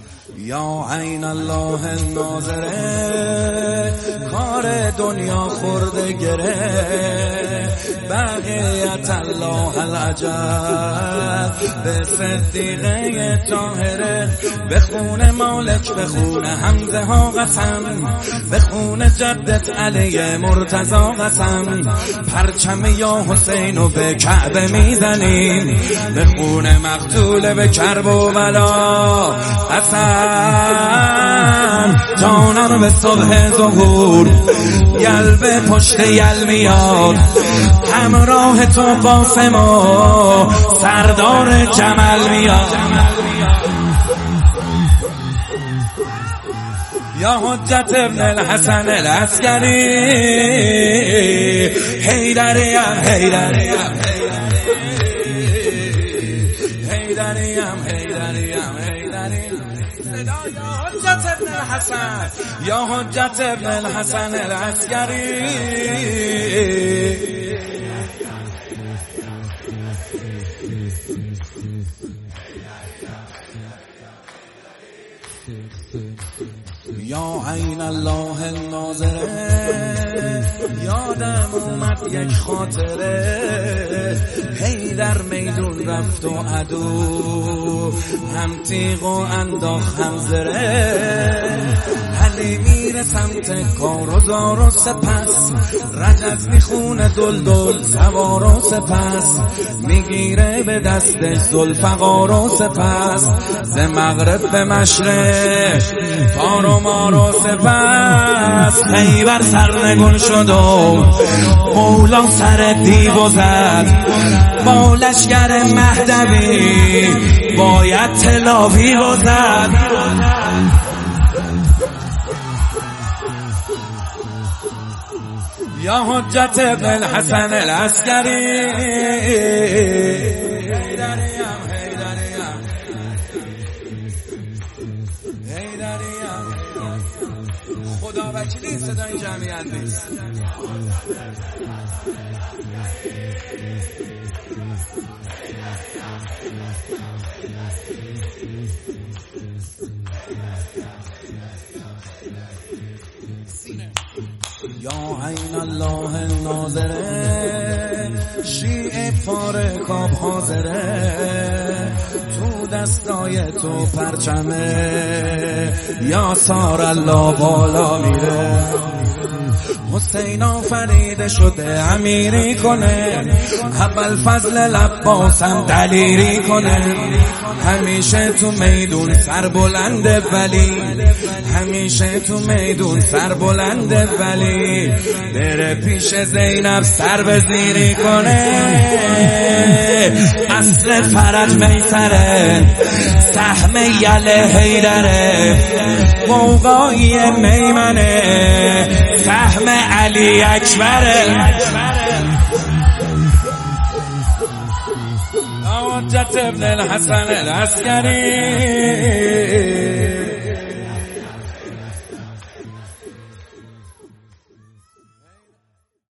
یا عین الله الناظره، کار دنیا خورده گره، بقیت الله العجب، به صدیقه طاهره، به خون مالک، به خون حمزه ها قسم، به خون جدت علی مرتضی قسم، پرچم یا حسین و به کعبه میزنیم، به خون مقتول به کرب و بلا قسم، جانم به صبح ظهور یل به پشت یل میاد، همراه تو قاسم و سردار جمل میاد. یا حجت ابن الحسن العسکری، حیدریم حیدریم حیدریم حیدریم حیدریم، یا حجت ابن الحسن، یا حجت ابن الحسن العسکری. یا عین الله الناظره، یادم اومد یک خاطره، حیدر میدون رفت و عدو هم تیغ و انداخت هم زره، علی میره سمت کارزار و سپس، رجز میخونه دلدل سوار و سپس، میگیره به دستش ذوالفقار و سپس، ز مغرب به مشرق تار و مار و سپس، خیبر سرنگون شد و مولا سر دیو زد، با لشکر مهدوی باید تلاوی زد. یا حجت ابن الحسن العسکری، خدا وکیلی صدای جمعیت نیست. یا عین الله الناظره، شیعه فارکاب حاضره، تو دستای تو پرچمه، یا سار الله بالا میره، حسین آفریده شده امیری کنه، ابوالفضل العباس هم دلیری کنه، همیشه تو میدون سربلند ولی، همیشه تو میدون سربلند ولی، بره پیش زینب سر به زیری کنه، اصل فرج میسره، سهم یل حیدره، موقعی میمنه، سهم علی اکبره. حجت ابن الحسن العسکری.